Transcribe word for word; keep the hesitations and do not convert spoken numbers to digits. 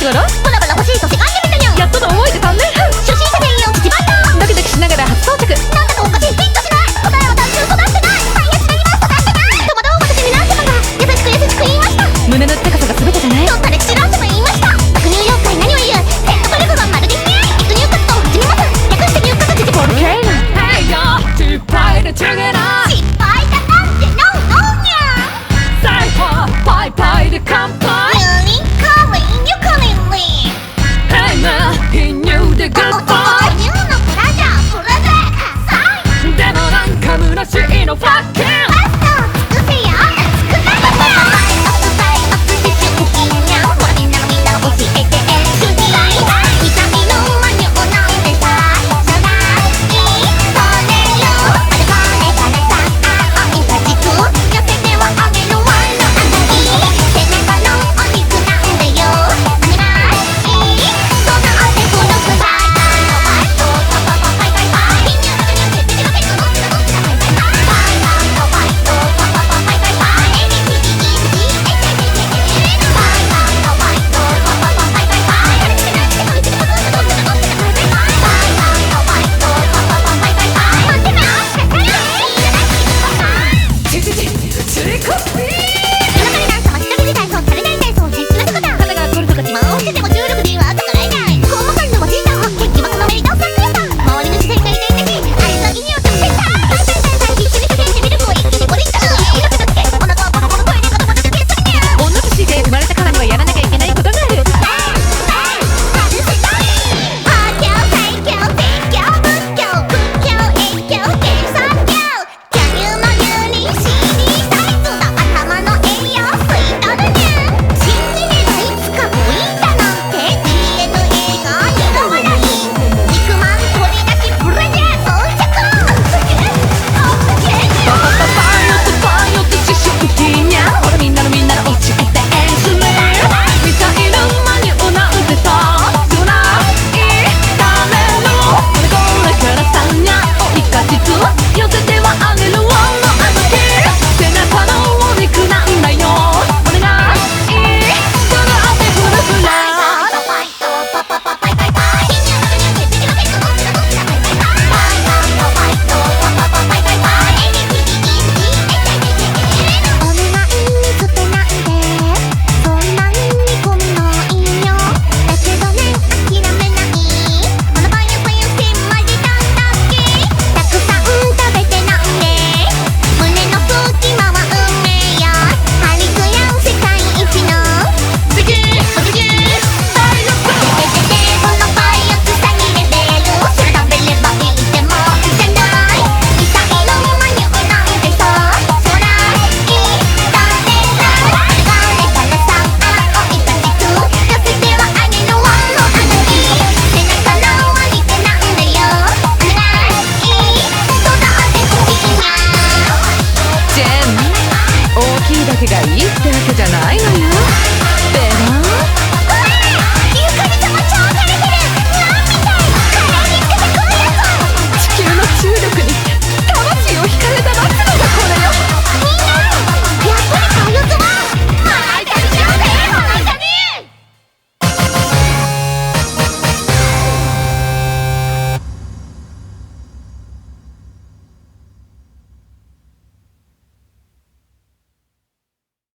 年頃バラバラ欲しいとせがんでみたにゃん。 やっとの思いでさんねんはん初心者専用口バンド。 ドキドキしながら初到着。 なんだかおかしい、フィットしない。答えは単純育ってない。最悪なります育ってない。戸惑う私に何様が優しく優しく言いました。 胸の高さが全てじゃない。 取った歴史論でも言いました。爆乳妖怪何を言う。説得力がまるでにゃい。エクニューカットを始めます。略してニューカット自己。 ボルケーノ Hey yo 失敗でチュゲナ失敗だなんてノーノーにゃん。 サイファーパイパイで乾杯。 ユニカリンユカリンリン。 Hey man 貧乳でグッバイ。 ニューのプラジャープレゼン喝采。 でもなんか虚しいのファッキン。 パスタを尽くせよ。熱くなったバイバイアップバイアップして出勤にゃん。ほらみんなのみんなの教えて主義。痛みのマニュオなんてさ知らない。それよあれこれからさ青い立ちく寄せてはあげるわのあたり。背中のお肉なんでよあげない。そのお手古くさいバイバイパパパパイパイパイ。貧乳の国を決定の結果のつらのつらバイバイバイバイバイバイパパパパイパイパイ。エビピリピリピリエテテテテテバイバイバイパパパパイパイパイ。誰つけないつけないつけないつけないつけないつけないバイバイバイバイパパパパイパイパイ。待ってなチチチチリコピー。 今からダンスは一人で体操されない体操を実施すること。 肩が凝るとか自慢をしてても重力では逆らえない。高模感のおじいさんは元気爆のメリダンサークさん。周りの視線が痛々しい。あれ先にを直線さん。さんさんさん必死に叫んでミルクを一気にポリッと。命がつけお腹はボロボロトイレがどこでけすぎね。 女として生まれたからにはやらなきゃいけないことがある。 外せない。破教最強説教仏教仏教越教計算教。巨乳の乳輪 シーディー サイズの頭の栄養吸い取るにゃん。新ギネがいつかもいたなんて ディーエヌエー が苦笑い。肉まん取り出しプレゼン装着。オッケーパパパパイオットパイオット思春期にゃほらみんなのみんなの教えてエンスメミサイルマニュオなんてさ少ないためのこれこれからさにゃおいかちつ寄せてはあげるわのあの日背中のお肉なんだよお願いそのあてふるふらバイバイパパパパイパイパイ。貧乳の国を決定の結果のつらのつらバイバイバイバイパパパパイパイパイ。エビピリピリピリエテテテテ。お願い捨てないで。そんなにこんないいよ。だけどね諦めない。このパイパイしてマジなんだっけ。たくさん食べてなんで胸の隙間は運命よ。ハリクヤン世界一の次次大丈夫てててこのパイオツ詐欺レベル。それ食べればいいってもんじゃない。ミサイルマニュオなんてさそらいいだってさ。あれがねからさ青い立ちく寄せてはあげるわのあの日背中のお肉なんだよお願い育ってほしいにゃ。 ジェン大きいだけがいいってわけじゃないのよ。